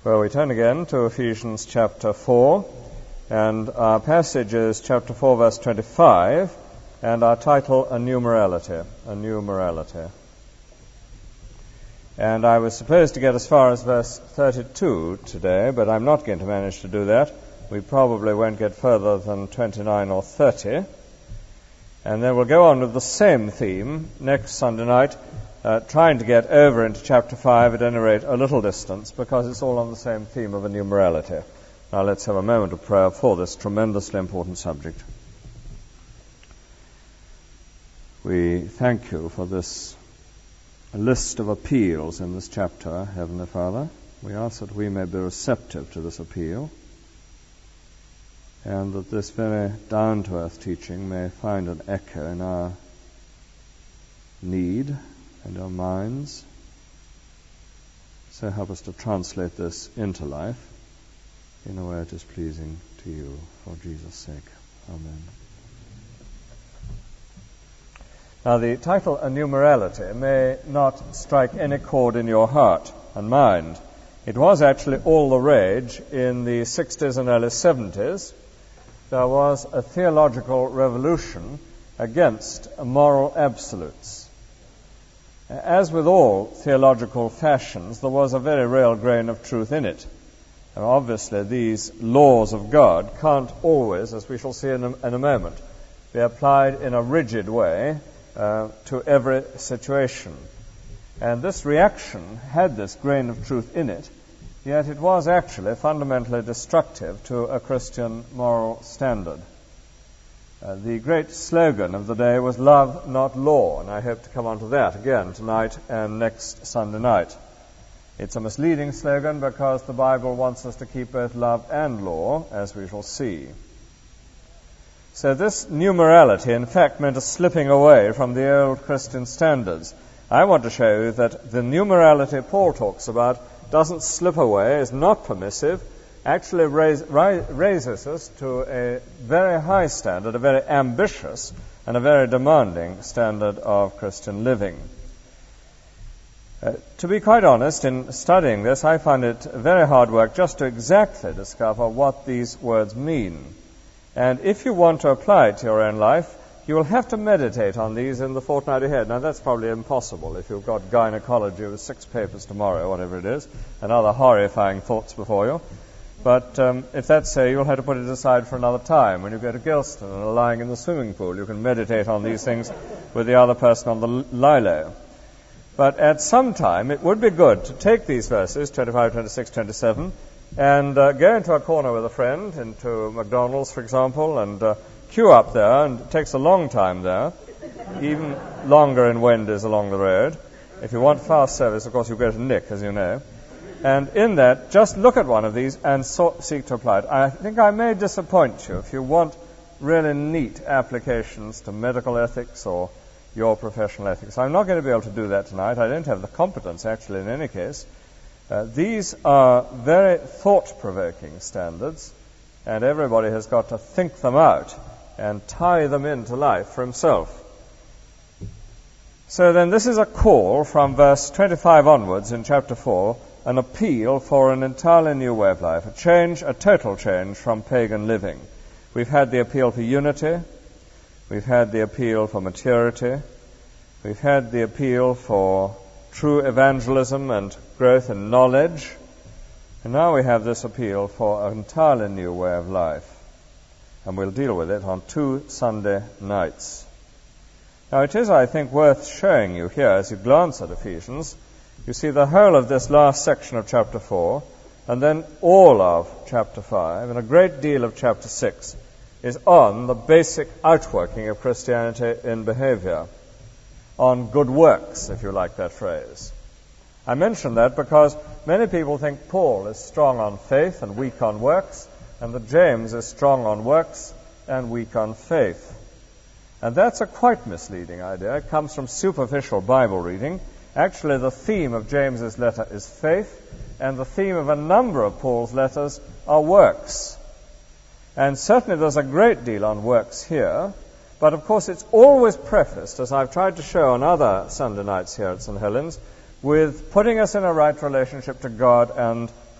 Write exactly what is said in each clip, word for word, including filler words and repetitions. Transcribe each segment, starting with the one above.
Well, we turn again to Ephesians chapter four, and our passage is chapter four, verse twenty-five, and our title, A New Morality, A New Morality. And I was supposed to get as far as verse thirty-two today, but I'm not going to manage to do that. We probably won't get further than twenty-nine or thirty. And then we'll go on with the same theme next Sunday night, uh, trying to get over into chapter five, at any rate a little distance, because it's all on the same theme of a new morality. Now let's have a moment of prayer for this tremendously important subject. We thank you for this list of appeals in this chapter, Heavenly Father. We ask that we may be receptive to this appeal, and that this very down-to-earth teaching may find an echo in our need and our minds. So help us to translate this into life in a way that is pleasing to you, for Jesus' sake. Amen. Now, the title, A New Morality, may not strike any chord in your heart and mind. It was actually all the rage in the sixties and early seventies. There was a theological revolution against moral absolutes. As with all theological fashions, there was a very real grain of truth in it. And obviously, these laws of God can't always, as we shall see in a, in a moment, be applied in a rigid way uh, to every situation. And this reaction had this grain of truth in it, yet it was actually fundamentally destructive to a Christian moral standard. Uh, the great slogan of the day was love, not law, and I hope to come on to that again tonight and next Sunday night. It's a misleading slogan because the Bible wants us to keep both love and law, as we shall see. So this new morality, in fact, meant a slipping away from the old Christian standards. I want to show you that the new morality Paul talks about doesn't slip away, is not permissive, actually raise, rise, raises us to a very high standard, a very ambitious and a very demanding standard of Christian living. Uh, to be quite honest, in studying this, I find it very hard work just to exactly discover what these words mean. And if you want to apply it to your own life, you will have to meditate on these in the fortnight ahead. Now, that's probably impossible if you've got gynecology with six papers tomorrow, whatever it is, and other horrifying thoughts before you. But um, if that's so, you'll have to put it aside for another time. When you go to Gilston and are lying in the swimming pool, you can meditate on these things with the other person on the lilo. But at some time, it would be good to take these verses, twenty-five, twenty-six, twenty-seven, and uh, go into a corner with a friend, into McDonald's, for example, and uh, queue up there, and it takes a long time there, even longer in Wendy's along the road. If you want fast service, of course, you go to Nick, as you know. And in that, just look at one of these and so- seek to apply it. I think I may disappoint you if you want really neat applications to medical ethics or your professional ethics. I'm not going to be able to do that tonight. I don't have the competence, actually, in any case. Uh, these are very thought-provoking standards, and everybody has got to think them out and tie them into life for himself. So then this is a call from verse twenty-five onwards in chapter four, an appeal for an entirely new way of life, a change, a total change from pagan living. We've had the appeal for unity, we've had the appeal for maturity, we've had the appeal for true evangelism and growth in knowledge, and now we have this appeal for an entirely new way of life. And we'll deal with it on two Sunday nights. Now it is, I think, worth showing you here as you glance at Ephesians. You see the whole of this last section of chapter four, and then all of chapter five, and a great deal of chapter six is on the basic outworking of Christianity in behavior, on good works, if you like that phrase. I mention that because many people think Paul is strong on faith and weak on works, and that James is strong on works and weak on faith. And that's a quite misleading idea. It comes from superficial Bible reading. Actually, the theme of James's letter is faith, and the theme of a number of Paul's letters are works. And certainly there's a great deal on works here, but of course it's always prefaced, as I've tried to show on other Sunday nights here at Saint Helens, with putting us in a right relationship to God and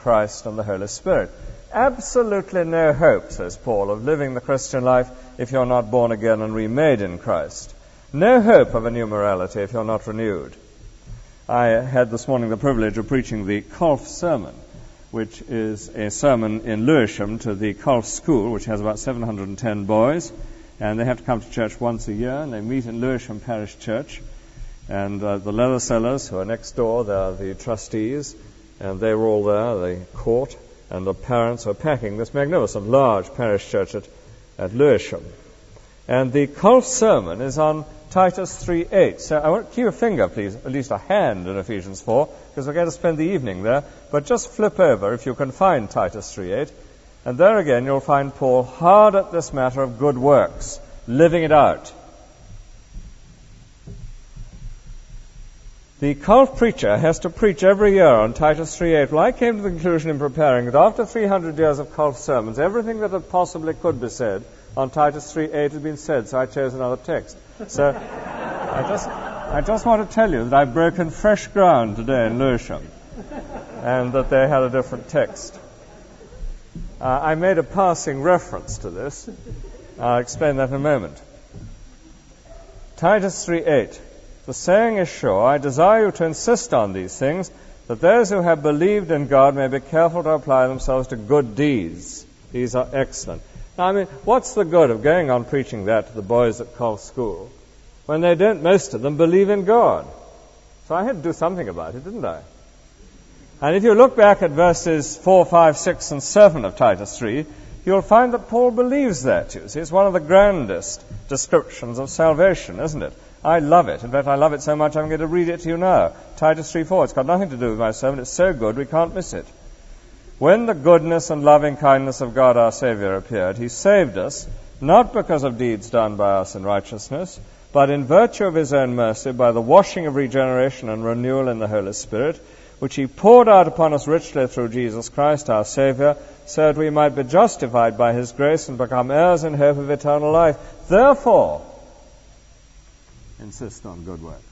Christ and the Holy Spirit. Absolutely no hope, says Paul, of living the Christian life if you're not born again and remade in Christ. No hope of a new morality if you're not renewed. I had this morning the privilege of preaching the Colf Sermon, which is a sermon in Lewisham to the Colf School, which has about seven hundred ten boys, and they have to come to church once a year, and they meet in Lewisham Parish Church. And uh, the leather sellers who are next door, they're the trustees, and they were all there, the court, and the parents are packing this magnificent large parish church at, at Lewisham. And the Colf Sermon is on Titus three eight. So I want to keep a finger, please, at least a hand in Ephesians four, because we're going to spend the evening there. But just flip over, if you can find Titus three eight, and there again you'll find Paul hard at this matter of good works, living it out. The Colf preacher has to preach every year on Titus three eight. Well, I came to the conclusion in preparing that after three hundred years of Colf sermons, everything that had possibly could be said on Titus three eight had been said, so I chose another text. So I just I just want to tell you that I've broken fresh ground today in Lewisham, and that they had a different text. Uh, I made a passing reference to this. I'll explain that in a moment. Titus three eight. The saying is sure, I desire you to insist on these things, that those who have believed in God may be careful to apply themselves to good deeds. These are excellent. Now, I mean, what's the good of going on preaching that to the boys at Colf School when they don't, most of them, believe in God? So I had to do something about it, didn't I? And if you look back at verses four, five, six, and seven of Titus three, you'll find that Paul believes that, you see. It's one of the grandest descriptions of salvation, isn't it? I love it. In fact, I love it so much I'm going to read it to you now. Titus three four. It's got nothing to do with my sermon. It's so good we can't miss it. When the goodness and loving kindness of God our Savior appeared, he saved us, not because of deeds done by us in righteousness, but in virtue of his own mercy, by the washing of regeneration and renewal in the Holy Spirit, which he poured out upon us richly through Jesus Christ our Savior, so that we might be justified by his grace and become heirs in hope of eternal life. Therefore, insist on good works.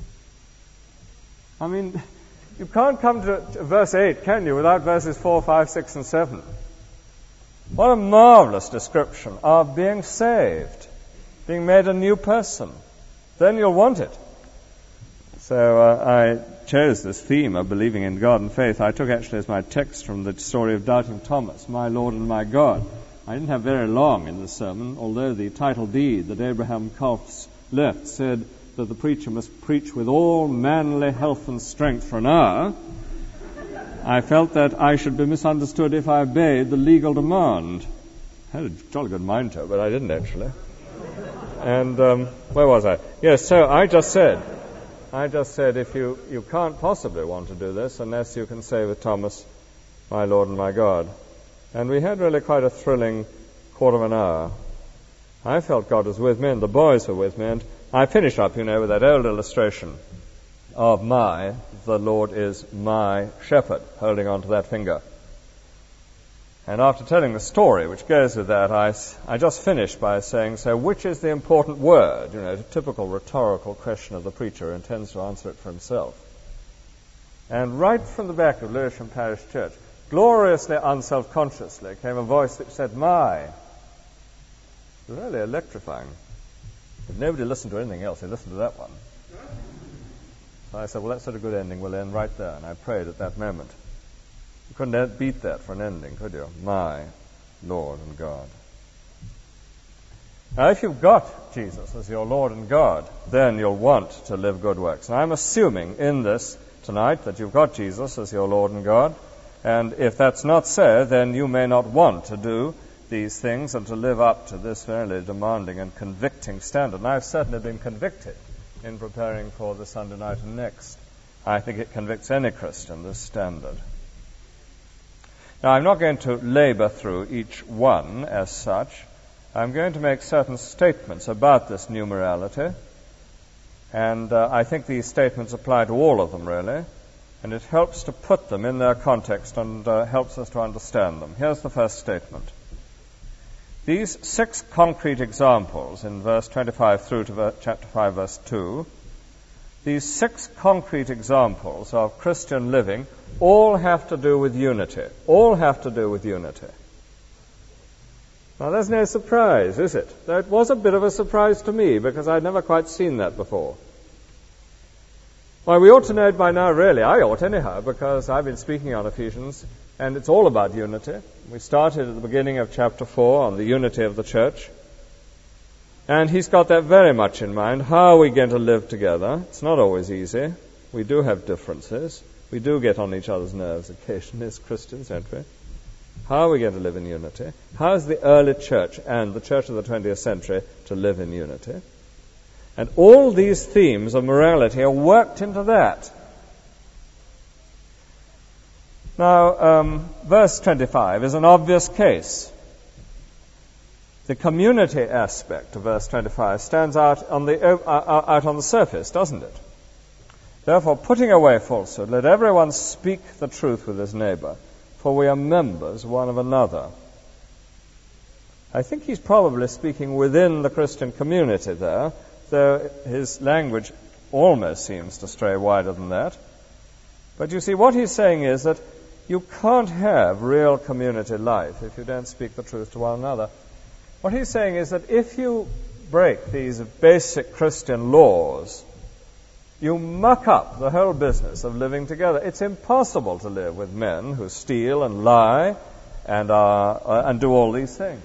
I mean, you can't come to verse eight, can you, without verses four, five, six, and seven. What a marvelous description of being saved, being made a new person. Then you'll want it. So uh, I chose this theme of believing in God and faith. I took actually as my text from the story of Doubting Thomas, my Lord and my God. I didn't have very long in this sermon, although the title deed that Abraham Colf left said that the preacher must preach with all manly health and strength for an hour. I felt that I should be misunderstood if I obeyed the legal demand. I had a jolly good mind to, but I didn't actually. And um, where was I? Yes, so I just said, I just said, if you, you can't possibly want to do this unless you can say with Thomas, my Lord and my God. And we had really quite a thrilling quarter of an hour. I felt God was with me, and the boys were with me, and I finished up, you know, with that old illustration of my, the Lord is my shepherd, holding on to that finger. And after telling the story, which goes with that, I, I just finished by saying, so which is the important word? You know, a typical rhetorical question of the preacher who intends to answer it for himself. And right from the back of Lewisham Parish Church, gloriously unself-consciously, came a voice that said, my. It was really electrifying. But nobody listened to anything else. They listened to that one. So I said, well, that's not a good ending. We'll end right there. And I prayed at that moment. You couldn't beat that for an ending, could you? My Lord and God. Now, if you've got Jesus as your Lord and God, then you'll want to live good works. And I'm assuming in this tonight that you've got Jesus as your Lord and God. And if that's not so, then you may not want to do these things and to live up to this fairly demanding and convicting standard. And I've certainly been convicted in preparing for the Sunday night and next. I think it convicts any Christian, this standard. Now, I'm not going to labor through each one as such. I'm going to make certain statements about this new morality, and uh, I think these statements apply to all of them, really, and it helps to put them in their context and uh, helps us to understand them. Here's the first statement. These six concrete examples in verse twenty-five through to ver- chapter five, verse two, these six concrete examples of Christian living all have to do with unity. All have to do with unity. Now, there's no surprise, is it? Though it was a bit of a surprise to me, because I'd never quite seen that before. Well, we ought to know it by now, really. I ought, anyhow, because I've been speaking on Ephesians, and it's all about unity. We started at the beginning of chapter four on the unity of the church. And he's got that very much in mind. How are we going to live together? It's not always easy. We do have differences. We do get on each other's nerves occasionally as Christians, don't we? How are we going to live in unity? How is the early church and the church of the twentieth century to live in unity? And all these themes of morality are worked into that. Now, um, verse twenty-five is an obvious case. The community aspect of verse twenty-five stands out on the uh, out on the surface, doesn't it? Therefore, putting away falsehood, let everyone speak the truth with his neighbor, for we are members one of another. I think he's probably speaking within the Christian community there, though his language almost seems to stray wider than that. But you see, what he's saying is that you can't have real community life if you don't speak the truth to one another. What he's saying is that if you break these basic Christian laws, you muck up the whole business of living together. It's impossible to live with men who steal and lie and, are, uh, and do all these things.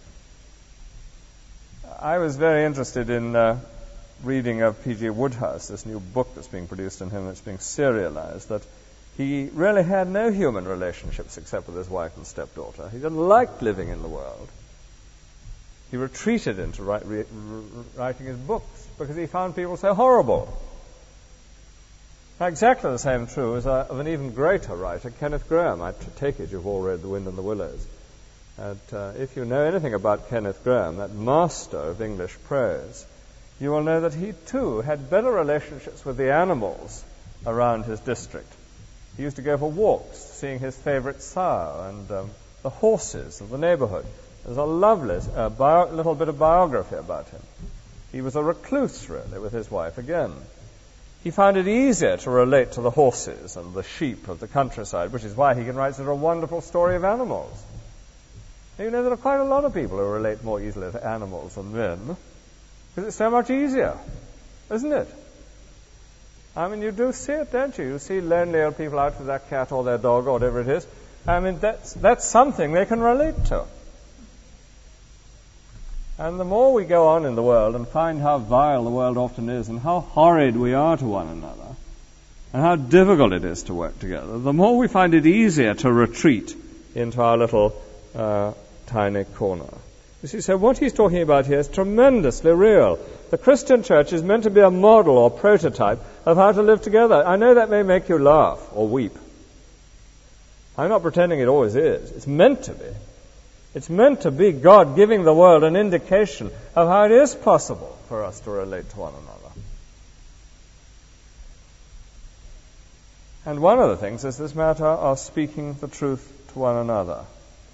I was very interested in uh, reading of P G Woodhouse, this new book that's being produced on him that's being serialized, that he really had no human relationships except with his wife and stepdaughter. He didn't like living in the world. He retreated into write, re, writing his books because he found people so horrible. Now, exactly the same true as uh, of an even greater writer, Kenneth Graham. I take it you've all read The Wind and the Willows. And uh, if you know anything about Kenneth Graham, that master of English prose, you will know that he too had better relationships with the animals around his district. He used to go for walks, seeing his favorite sow and um, the horses of the neighborhood. There's a lovely uh, bio- little bit of biography about him. He was a recluse, really, with his wife again. He found it easier to relate to the horses and the sheep of the countryside, which is why he can write such a wonderful story of animals. You know, there are quite a lot of people who relate more easily to animals than men, because it's so much easier, isn't it? I mean, you do see it, don't you? You see lonely old people out with their cat or their dog or whatever it is. I mean, that's, that's something they can relate to. And the more we go on in the world and find how vile the world often is and how horrid we are to one another and how difficult it is to work together, the more we find it easier to retreat into our little uh, tiny corner. You see, so what he's talking about here is tremendously real. The Christian church is meant to be a model or prototype of how to live together. I know that may make you laugh or weep. I'm not pretending it always is. It's meant to be. It's meant to be God giving the world an indication of how it is possible for us to relate to one another. And one of the things is this matter of speaking the truth to one another.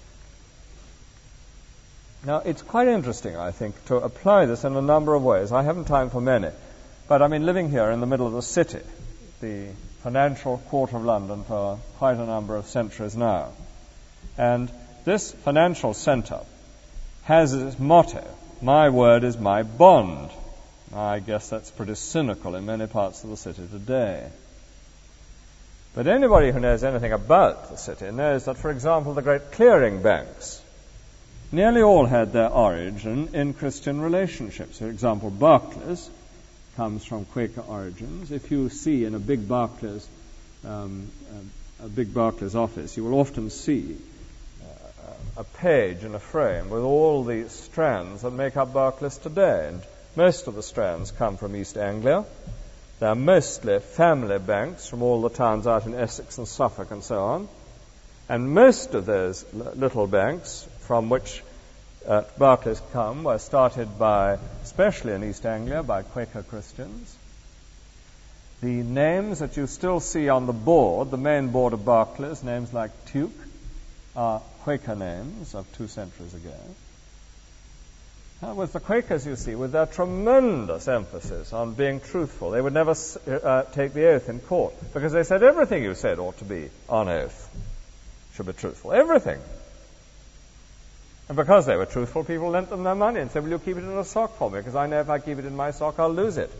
Now, it's quite interesting, I think, to apply this in a number of ways. I haven't time for many. But I mean, living here in the middle of the city, the financial quarter of London for quite a number of centuries now. And this financial centre has as its motto, my word is my bond. I guess that's pretty cynical in many parts of the city today. But anybody who knows anything about the city knows that, for example, the great clearing banks nearly all had their origin in Christian relationships. For example, Barclays comes from Quaker origins. If you see in a big Barclays, um, a, a big Barclays office, you will often see a page in a frame with all the strands that make up Barclays today. And most of the strands come from East Anglia. They're mostly family banks from all the towns out in Essex and Suffolk and so on. And most of those l- little banks from which uh, Barclays come were started by, especially in East Anglia, by Quaker Christians. The names that you still see on the board, the main board of Barclays, names like Tuke, are Quaker names of two centuries ago. Uh, with the Quakers, you see, with their tremendous emphasis on being truthful, they would never uh, take the oath in court because they said everything you said ought to be on oath, should be truthful. Everything. And because they were truthful, people lent them their money and said, will you keep it in a sock for me? Because I know if I keep it in my sock, I'll lose it.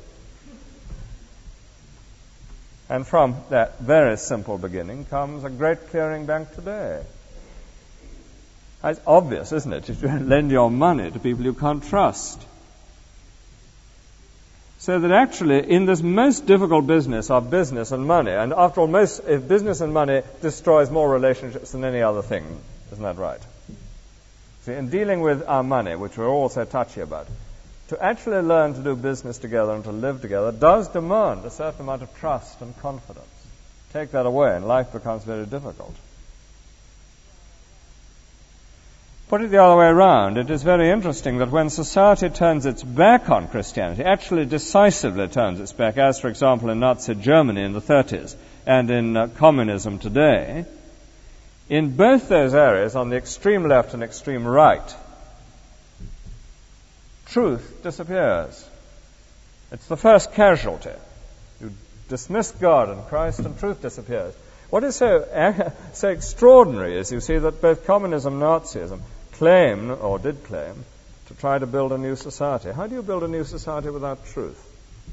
And from that very simple beginning comes a great clearing bank today. It's obvious, isn't it? You don't lend your money to people you can't trust. So that actually, in this most difficult business of business and money, and after all, most, if business and money destroys more relationships than any other thing, isn't that right? See, in dealing with our money, which we're all so touchy about, to actually learn to do business together and to live together does demand a certain amount of trust and confidence. Take that away and life becomes very difficult. Put it the other way around, it is very interesting that when society turns its back on Christianity, actually decisively turns its back, as for example in Nazi Germany in the thirties and in uh, communism today, in both those areas, on the extreme left and extreme right, truth disappears. It's the first casualty. You dismiss God and Christ and truth disappears. What is so, so extraordinary is you see that both communism and Nazism claim, or did claim, to try to build a new society. How do you build a new society without truth?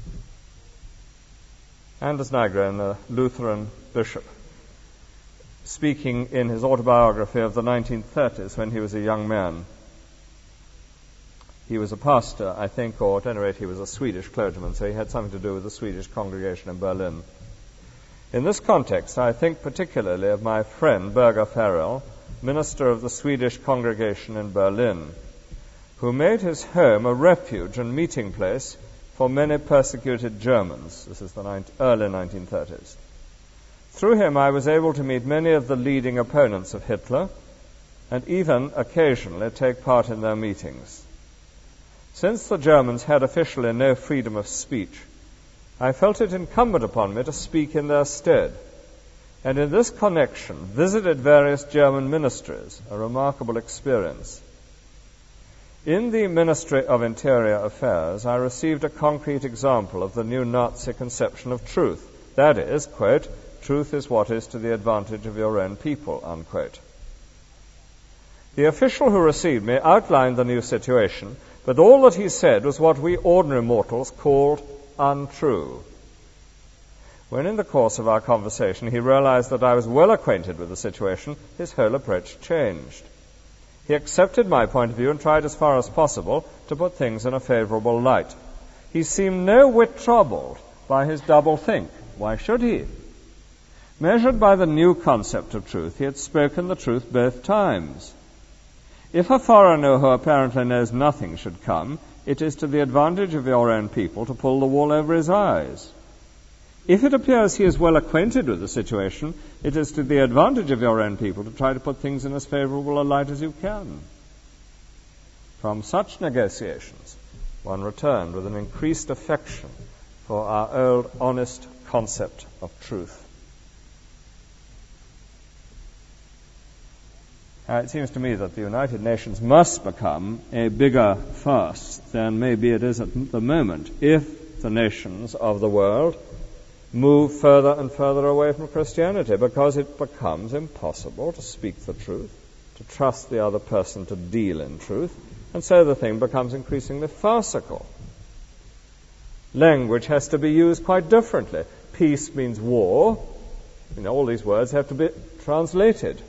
Anders Nygren, the Lutheran bishop, speaking in his autobiography of the nineteen thirties when he was a young man. He was a pastor, I think, or at any rate he was a Swedish clergyman, so he had something to do with the Swedish congregation in Berlin. In this context, I think particularly of my friend Birger Farrell, minister of the Swedish congregation in Berlin, who made his home a refuge and meeting place for many persecuted Germans. This is the early nineteen thirties. Through him, I was able to meet many of the leading opponents of Hitler and even occasionally take part in their meetings. Since the Germans had officially no freedom of speech, I felt it incumbent upon me to speak in their stead, and in this connection visited various German ministries, a remarkable experience. In the Ministry of Interior Affairs, I received a concrete example of the new Nazi conception of truth. That is, quote, truth is what is to the advantage of your own people, unquote. The official who received me outlined the new situation, but all that he said was what we ordinary mortals called untrue. When in the course of our conversation he realized that I was well acquainted with the situation, his whole approach changed. He accepted my point of view and tried as far as possible to put things in a favorable light. He seemed no whit troubled by his double think. Why should he? Measured by the new concept of truth, he had spoken the truth both times. If a foreigner who apparently knows nothing should come, it is to the advantage of your own people to pull the wool over his eyes. If it appears he is well acquainted with the situation, it is to the advantage of your own people to try to put things in as favorable a light as you can. From such negotiations, one returned with an increased affection for our old honest concept of truth. Now, it seems to me that the United Nations must become a bigger farce than maybe it is at the moment if the nations of the world move further and further away from Christianity, because it becomes impossible to speak the truth, to trust the other person to deal in truth, and so the thing becomes increasingly farcical. Language has to be used quite differently. Peace means war. You know, all these words have to be translated.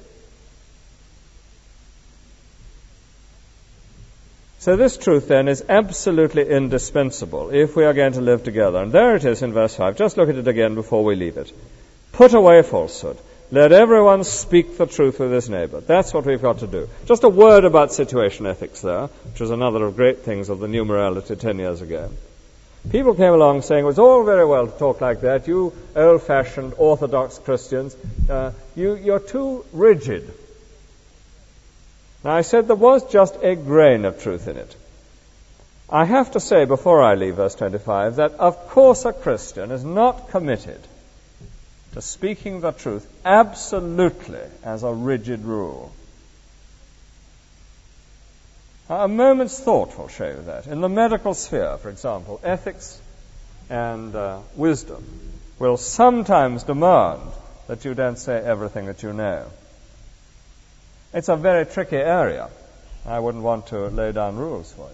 So this truth, then, is absolutely indispensable if we are going to live together. And there it is in verse five. Just look at it again before we leave it. Put away falsehood. Let everyone speak the truth with his neighbor. That's what we've got to do. Just a word about situation ethics there, which was another of great things of the new morality ten years ago. People came along saying, well, it's all very well to talk like that. You old-fashioned Orthodox Christians, uh, you, you're too rigid. Now, I said there was just a grain of truth in it. I have to say, before I leave verse twenty-five, that of course a Christian is not committed to speaking the truth absolutely as a rigid rule. A moment's thought will show you that. In the medical sphere, for example, ethics and uh, wisdom will sometimes demand that you don't say everything that you know. It's a very tricky area. I wouldn't want to lay down rules for you.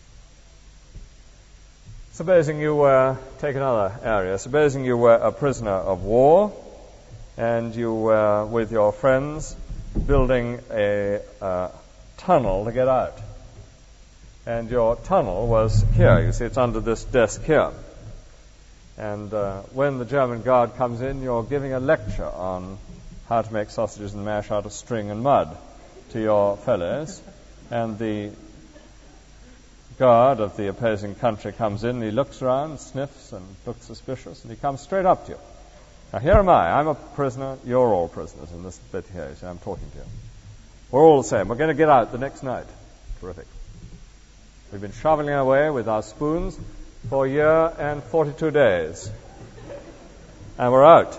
Supposing you were, take another area, supposing you were a prisoner of war and you were with your friends building a uh, tunnel to get out. And your tunnel was here. You see, it's under this desk here. And uh, when the German guard comes in, you're giving a lecture on how to make sausages and mash out of string and mud to your fellows. And the guard of the opposing country comes in, and he looks around, sniffs, and looks suspicious, and he comes straight up to you. Now, here am I. I'm a prisoner. You're all prisoners in this bit here. You see, I'm talking to you. We're all the same. We're going to get out the next night. Terrific. We've been shoveling away with our spoons for a year and forty-two days. And we're out.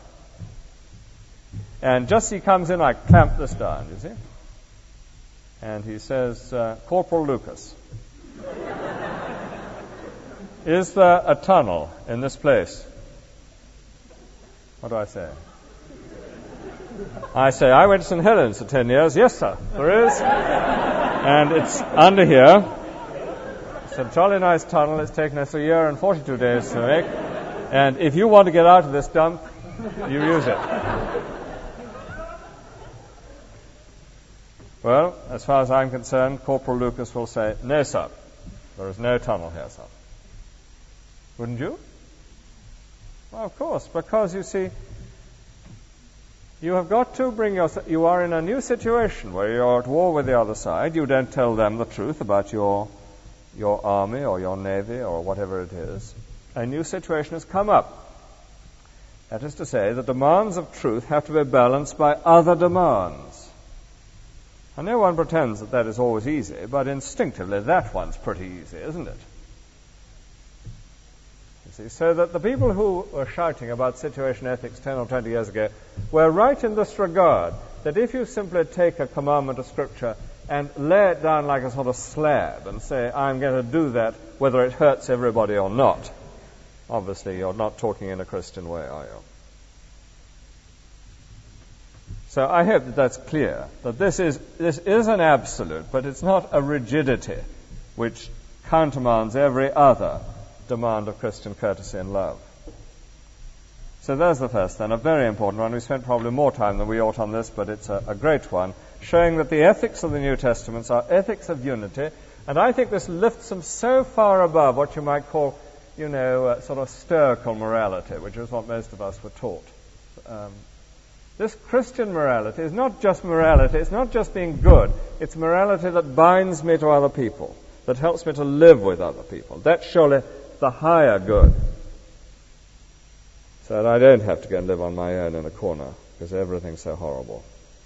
And just as he comes in, I clamp this down, you see. And he says, uh, Corporal Lucas, is there a tunnel in this place? What do I say? I say, I went to Saint Helens for ten years. Yes, sir, there is. And it's under here. It's a jolly nice tunnel. It's taken us a year and forty-two days to make. And if you want to get out of this dump, you use it. Well, as far as I'm concerned, Corporal Lucas will say, no, sir, there is no tunnel here, sir. Wouldn't you? Well, of course, because, you see, you have got to bring yourself, you are in a new situation where you're at war with the other side. You don't tell them the truth about your your army or your navy or whatever it is. A new situation has come up. That is to say, the demands of truth have to be balanced by other demands. And no one pretends that that is always easy, but instinctively that one's pretty easy, isn't it? You see, so that the people who were shouting about situation ethics ten or twenty years ago were right in this regard, that if you simply take a commandment of Scripture and lay it down like a sort of slab and say, I'm going to do that whether it hurts everybody or not, obviously you're not talking in a Christian way, are you? So I hope that that's clear, that this is this is an absolute, but it's not a rigidity which countermands every other demand of Christian courtesy and love. So there's the first then, a very important one. We spent probably more time than we ought on this, but it's a, a great one, showing that the ethics of the New Testaments are ethics of unity, and I think this lifts them so far above what you might call, you know, uh, sort of stoical morality, which is what most of us were taught. Um, This Christian morality is not just morality, it's not just being good, it's morality that binds me to other people, that helps me to live with other people. That's surely the higher good. So that I don't have to go and live on my own in a corner, because everything's so horrible.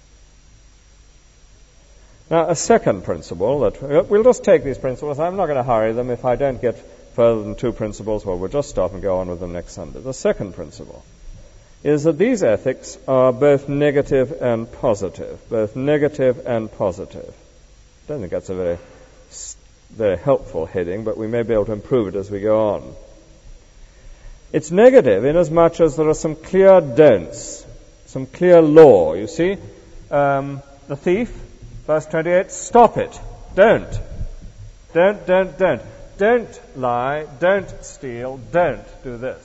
Now, a second principle, that we'll just take these principles, I'm not going to hurry them. If I don't get further than two principles, well, we'll just stop and go on with them next Sunday. The second principle is that these ethics are both negative and positive, both negative and positive. I don't think that's a very, very helpful heading, but we may be able to improve it as we go on. It's negative inasmuch as there are some clear don'ts, some clear law. You see, um, the thief, verse twenty-eight, stop it, don't, don't, don't, don't, don't lie, don't steal, don't do this.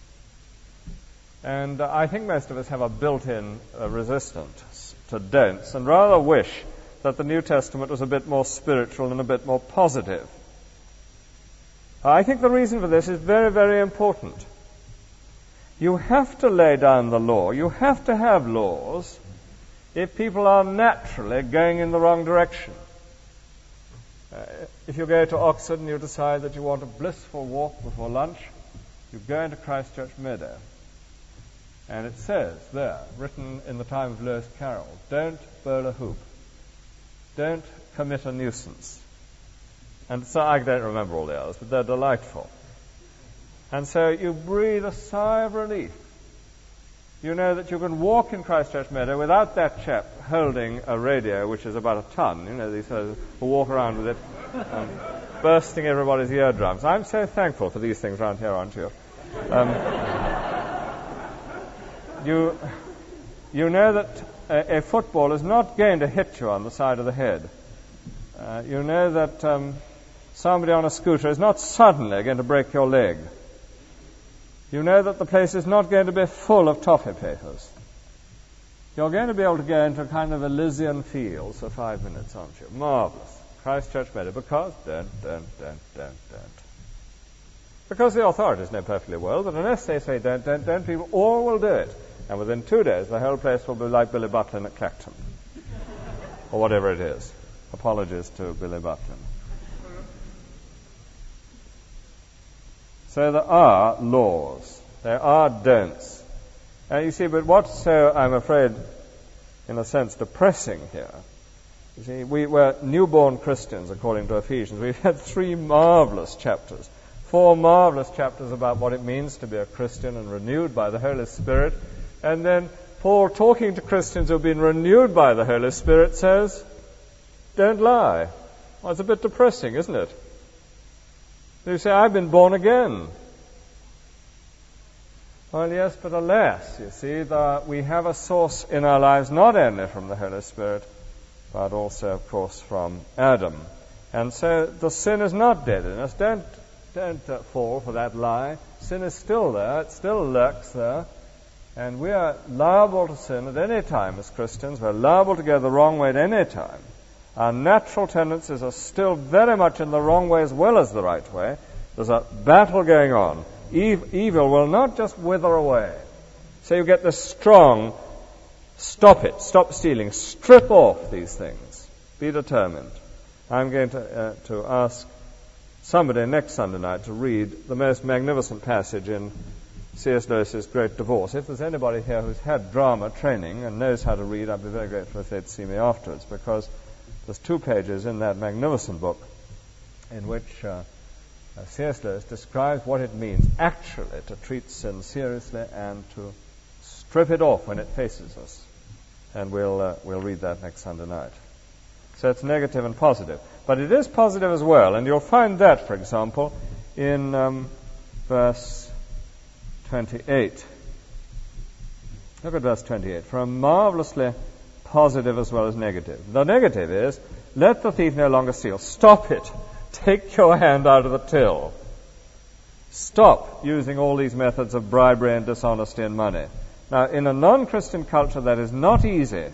And uh, I think most of us have a built-in uh, resistance to don'ts and rather wish that the New Testament was a bit more spiritual and a bit more positive. I think the reason for this is very, very important. You have to lay down the law. You have to have laws if people are naturally going in the wrong direction. Uh, if you go to Oxford and you decide that you want a blissful walk before lunch, you go into Christ Church Meadow. And it says there, written in the time of Lewis Carroll, don't bowl a hoop. Don't commit a nuisance. And so I don't remember all the others, but they're delightful. And so you breathe a sigh of relief. You know that you can walk in Christchurch Meadow without that chap holding a radio, which is about a ton, you know, these fellows who walk around with it, um, bursting everybody's eardrums. I'm so thankful for these things around here, aren't you? Um, you, you know that a, a football is not going to hit you on the side of the head. Uh, you know that um, somebody on a scooter is not suddenly going to break your leg. You know that the place is not going to be full of toffee papers. You're going to be able to go into a kind of Elysian fields for five minutes, aren't you? Marvellous. Christchurch Meadow. Because, don't, don't, don't, don't, don't. Because the authorities know perfectly well that unless they say don't, don't, don't, people all will do it. And within two days, the whole place will be like Billy Butlin at Clacton. Or whatever it is. Apologies to Billy Butlin. So there are laws. There are don'ts. Uh, you see, but what's so, I'm afraid, in a sense, depressing here, you see, we were newborn Christians, according to Ephesians. We've had three marvelous chapters, four marvelous chapters about what it means to be a Christian and renewed by the Holy Spirit. And then Paul, talking to Christians who've been renewed by the Holy Spirit, says, don't lie. Well, it's a bit depressing, isn't it? You say, I've been born again. Well, yes, but alas, you see, the, we have a source in our lives not only from the Holy Spirit, but also, of course, from Adam. And so the sin is not dead in us. Don't, don't uh, fall for that lie. Sin is still there. It still lurks there. And we are liable to sin at any time as Christians. We're liable to go the wrong way at any time. Our natural tendencies are still very much in the wrong way as well as the right way. There's a battle going on. Eve, evil will not just wither away. So you get this strong, stop it, stop stealing, strip off these things. Be determined. I'm going to, uh, to ask somebody next Sunday night to read the most magnificent passage in C S Lewis's Great Divorce. If there's anybody here who's had drama training and knows how to read, I'd be very grateful if they'd see me afterwards, because there's two pages in that magnificent book in which uh, uh, C S Lewis describes what it means actually to treat sin seriously and to strip it off when it faces us. And we'll uh, we'll read that next Sunday night. So it's negative and positive. But it is positive as well, and you'll find that, for example, in um, verse twenty-eight. Look at verse twenty-eight. For a marvelously positive as well as negative. The negative is, let the thief no longer steal. Stop it. Take your hand out of the till. Stop using all these methods of bribery and dishonesty and money. Now, in a non-Christian culture, that is not easy.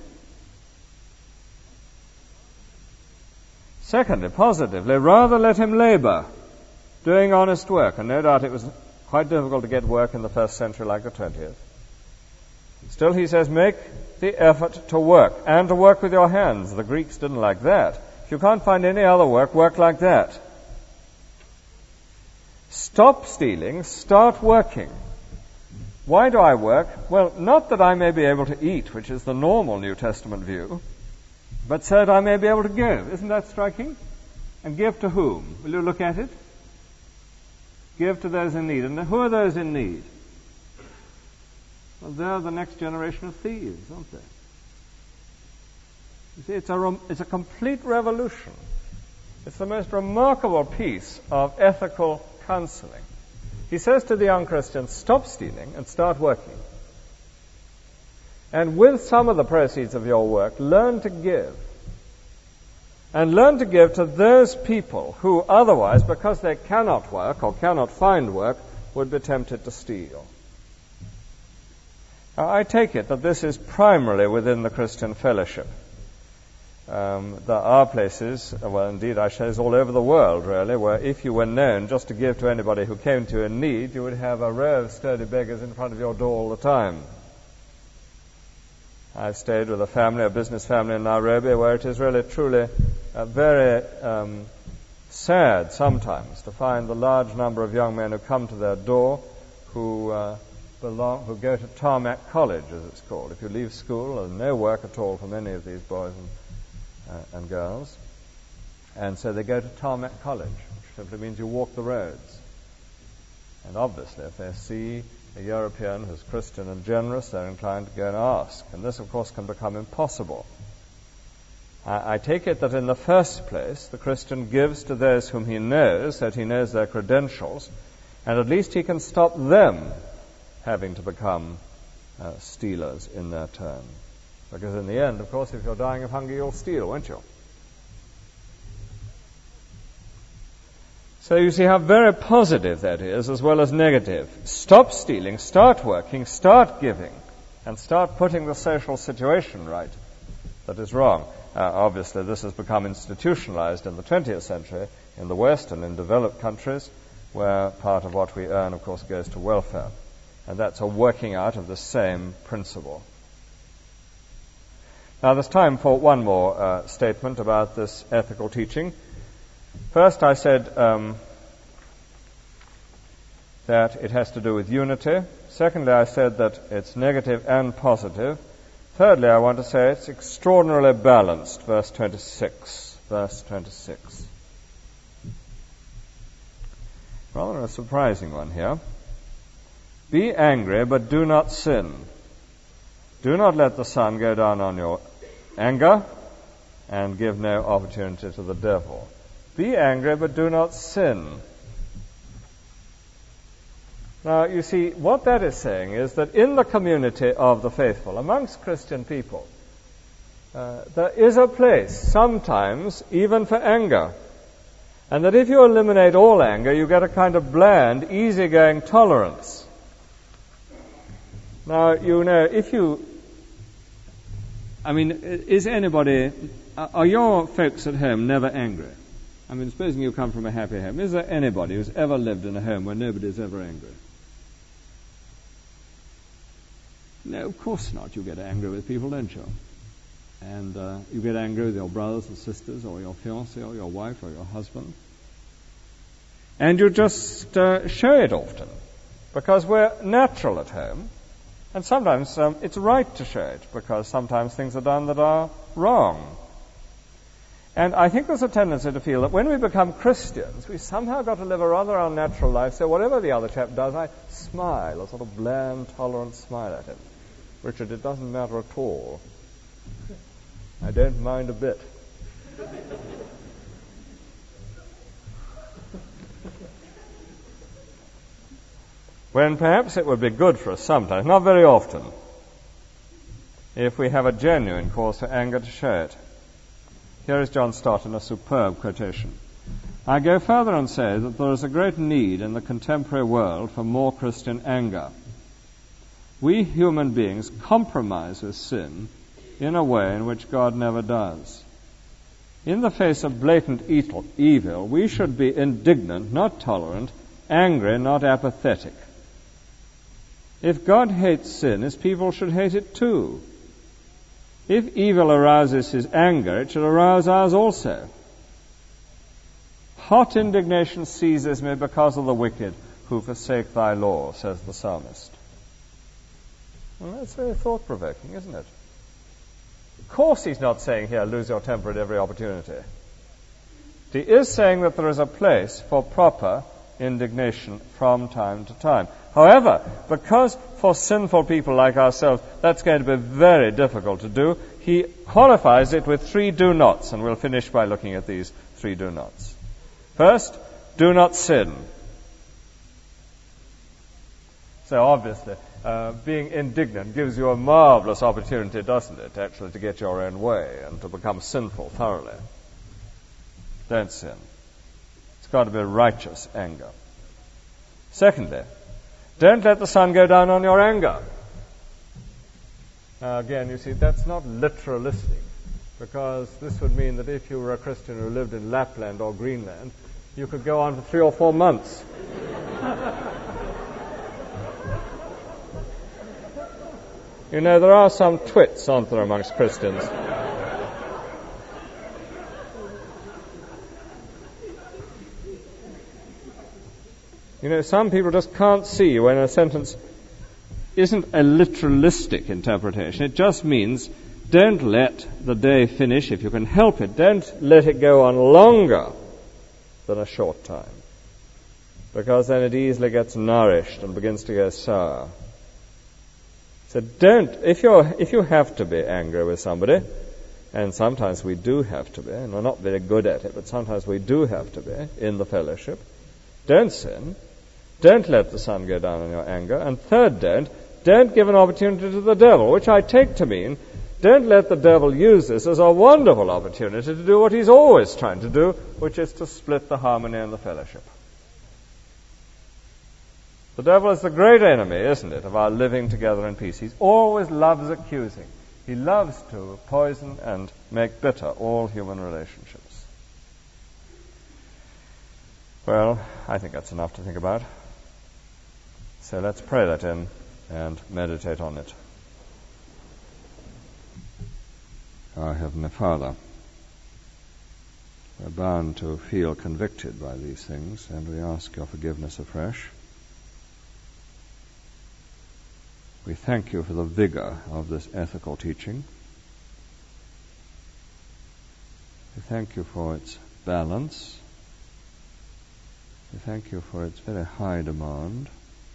Secondly, positively, rather let him labor, doing honest work. And no doubt it was quite difficult to get work in the first century like the twentieth. Still, he says, make the effort to work, and to work with your hands. The Greeks didn't like that. If you can't find any other work, work like that. Stop stealing, start working. Why do I work? Well, not that I may be able to eat, which is the normal New Testament view, but so that I may be able to give. Isn't that striking? And give to whom? Will you look at it? Give to those in need. And who are those in need? Well, they're the next generation of thieves, aren't they? You see, it's a, rem- it's a complete revolution. It's the most remarkable piece of ethical counseling. He says to the young Christians, stop stealing and start working. And with some of the proceeds of your work, learn to give. And learn to give to those people who otherwise, because they cannot work or cannot find work, would be tempted to steal. Now, I take it that this is primarily within the Christian fellowship. Um, there are places, well, indeed, I suppose all over the world, really, where if you were known just to give to anybody who came to you in need, you would have a row of sturdy beggars in front of your door all the time. I've stayed with a family, a business family in Nairobi, where it is really, truly uh, very um, sad sometimes to find the large number of young men who come to their door who uh, belong, who go to Tarmac College, as it's called. If you leave school, there's no work at all for many of these boys and Uh, and girls, and so they go to Tarmac College, which simply means you walk the roads. And obviously, if they see a European who's Christian and generous, they're inclined to go and ask. And this, of course, can become impossible. I, I take it that in the first place, the Christian gives to those whom he knows, that he knows their credentials, and at least he can stop them having to become uh, stealers in their turn. Because in the end, of course, if you're dying of hunger, you'll steal, won't you? So you see how very positive that is, as well as negative. Stop stealing, start working, start giving, and start putting the social situation right that is wrong. Uh, obviously, this has become institutionalized in the twentieth century in the West and in developed countries, where part of what we earn, of course, goes to welfare. And that's a working out of the same principle. Now, there's time for one more uh, statement about this ethical teaching. First, I said um, that it has to do with unity. Secondly, I said that it's negative and positive. Thirdly, I want to say it's extraordinarily balanced. Verse twenty-six. Verse twenty-six. Rather a surprising one here. Be angry, but do not sin. Do not let the sun go down on your anger, and give no opportunity to the devil. Be angry, but do not sin. Now, you see, what that is saying is that in the community of the faithful, amongst Christian people, uh, there is a place, sometimes, even for anger. And that if you eliminate all anger, you get a kind of bland, easygoing tolerance. Now, you know, if you... I mean, is anybody... Are your folks at home never angry? I mean, supposing you come from a happy home, is there anybody who's ever lived in a home where nobody's ever angry? No, of course not. You get angry with people, don't you? And uh, you get angry with your brothers and sisters, or your fiancé, or your wife, or your husband. And you just uh, show it often, because we're natural at home. And sometimes um, it's right to show it, because sometimes things are done that are wrong. And I think there's a tendency to feel that when we become Christians, we somehow got to live a rather unnatural life, so whatever the other chap does, I smile, a sort of bland, tolerant smile at him. Richard, it doesn't matter at all. I don't mind a bit. When perhaps it would be good for us sometimes, not very often, if we have a genuine cause for anger, to show it. Here is John Stott in a superb quotation. I go further and say that there is a great need in the contemporary world for more Christian anger. We human beings compromise with sin in a way in which God never does. In the face of blatant evil, we should be indignant, not tolerant, angry, not apathetic. If God hates sin, his people should hate it too. If evil arouses his anger, it should arouse ours also. Hot indignation seizes me because of the wicked who forsake thy law, says the psalmist. Well, that's very thought-provoking, isn't it? Of course he's not saying here, lose your temper at every opportunity. He is saying that there is a place for proper indignation from time to time. However, because for sinful people like ourselves, that's going to be very difficult to do, he qualifies it with three do-nots, and we'll finish by looking at these three do-nots. First, do not sin. So obviously, uh, being indignant gives you a marvelous opportunity, doesn't it, actually to get your own way and to become sinful thoroughly. Don't sin. It's got to be righteous anger. Secondly, don't let the sun go down on your anger. Now again, you see, that's not literalistic, because this would mean that if you were a Christian who lived in Lapland or Greenland, you could go on for three or four months. You know, there are some twits, aren't there, amongst Christians? You know, some people just can't see when a sentence isn't a literalistic interpretation. It just means don't let the day finish if you can help it. Don't let it go on longer than a short time. because then it easily gets nourished and begins to go sour. So don't, if you're, if you have to be angry with somebody, and sometimes we do have to be, and we're not very good at it, but sometimes we do have to be in the fellowship, don't sin. Don't let the sun go down in your anger. And third, don't, don't give an opportunity to the devil, which I take to mean, don't let the devil use this as a wonderful opportunity to do what he's always trying to do, which is to split the harmony and the fellowship. The devil is the great enemy, isn't it, of our living together in peace. He always loves accusing. He loves to poison and make bitter all human relationships. Well, I think that's enough to think about. So let's pray that in and meditate on it. Our Heavenly Father, we're bound to feel convicted by these things, and we ask your forgiveness afresh. We thank you for the vigor of this ethical teaching. We thank you for its balance. We thank you for its very high demand.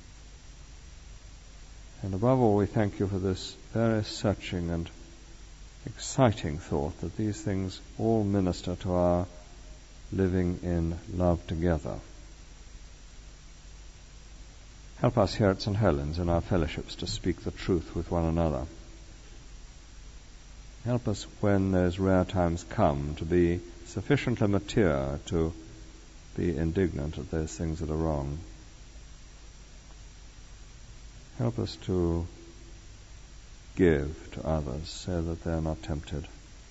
And above all, we thank you for this very searching and exciting thought that these things all minister to our living in love together. Help us here at Saint Helens in our fellowships to speak the truth with one another. Help us when those rare times come to be sufficiently mature to be indignant at those things that are wrong. Help us to give to others so that they are not tempted.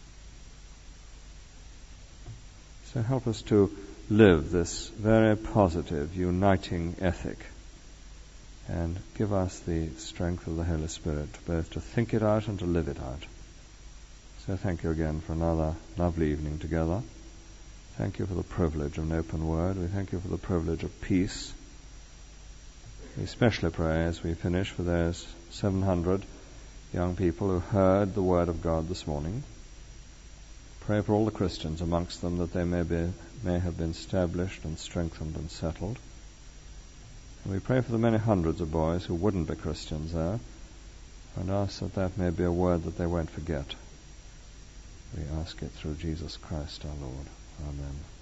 So help us to live this very positive, uniting ethic, and give us the strength of the Holy Spirit both to think it out and to live it out. So thank you again for another lovely evening together. Thank you for the privilege of an open word. We thank you for the privilege of peace. We especially pray as we finish for those seven hundred young people who heard the word of God this morning. Pray for all the Christians amongst them that they may be, may have been established and strengthened and settled. And we pray for the many hundreds of boys who wouldn't be Christians there, and ask that that may be a word that they won't forget. We ask it through Jesus Christ our Lord. Amen.